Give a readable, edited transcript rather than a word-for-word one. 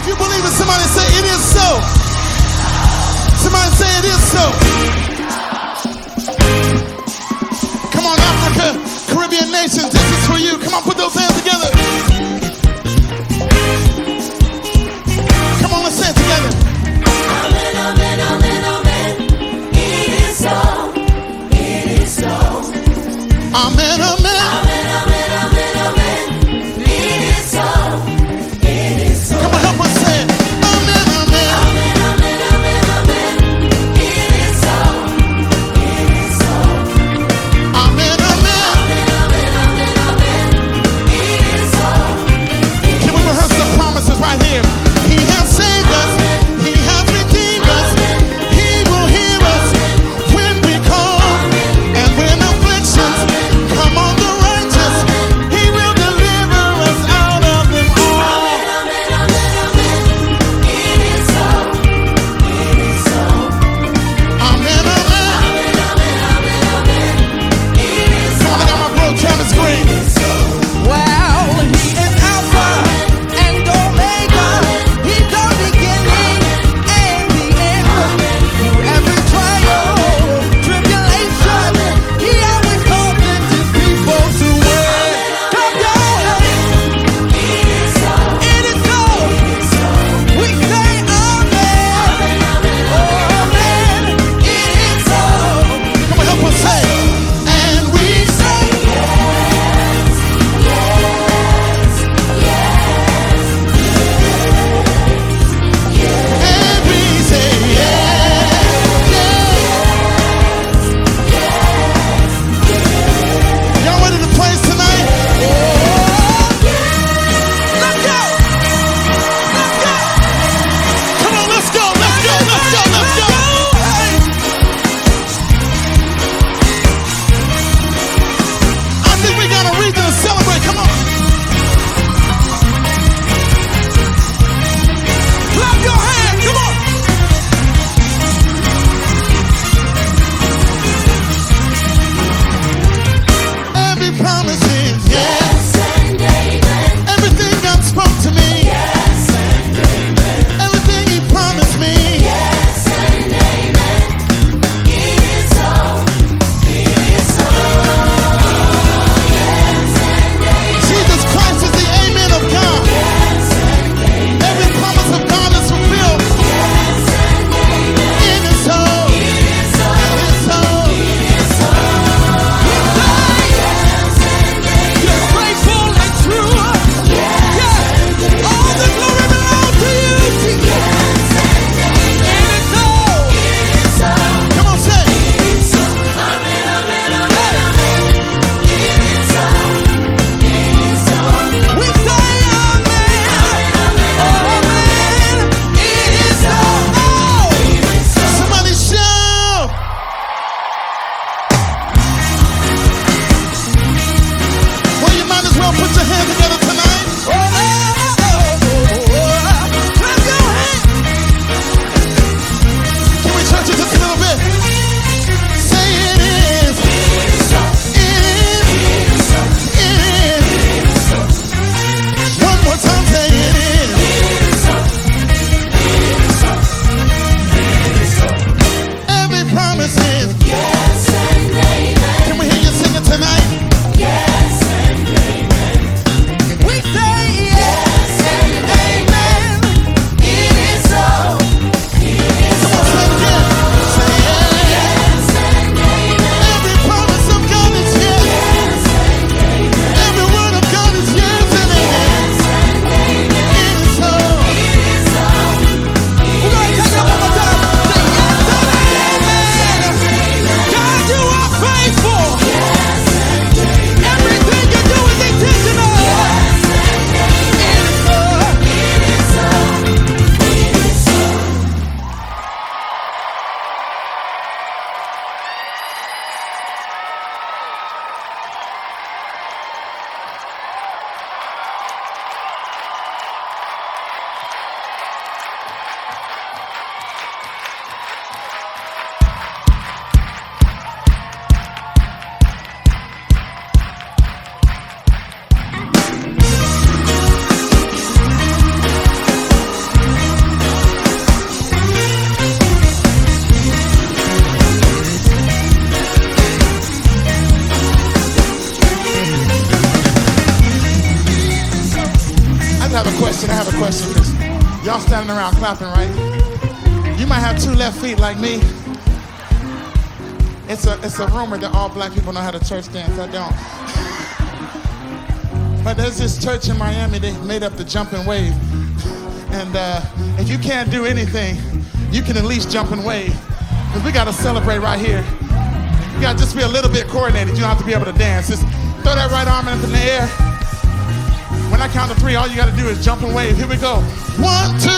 If you believe it, somebody say it is so. Somebody say it is so. Come on, Africa, Caribbean nations, this is for you. Come on, put those hands together. Come on, let's say it together. Amen, amen, amen, amen. It is so. It is so. Amen, amen. Amen, amen, amen, amen. It is so. It is so. Come on, help us say it. Amen, amen. Amen, amen, amen, amen. It is so. It is so. Amen, amen. Amen, amen, amen, amen. It is question this. Y'all standing around clapping, right? You might have two left feet like me. It's a rumor that all black people know how to church dance. I don't. But there's this church in Miami, they made up the jumping wave. And if you can't do anything, you can at least jump and wave. Because we got to celebrate right here. You got to just be a little bit coordinated. You don't have to be able to dance. Just throw that right arm up in the air. When I count to 3, all you got to do is jump and wave. Here we go. 1, 2,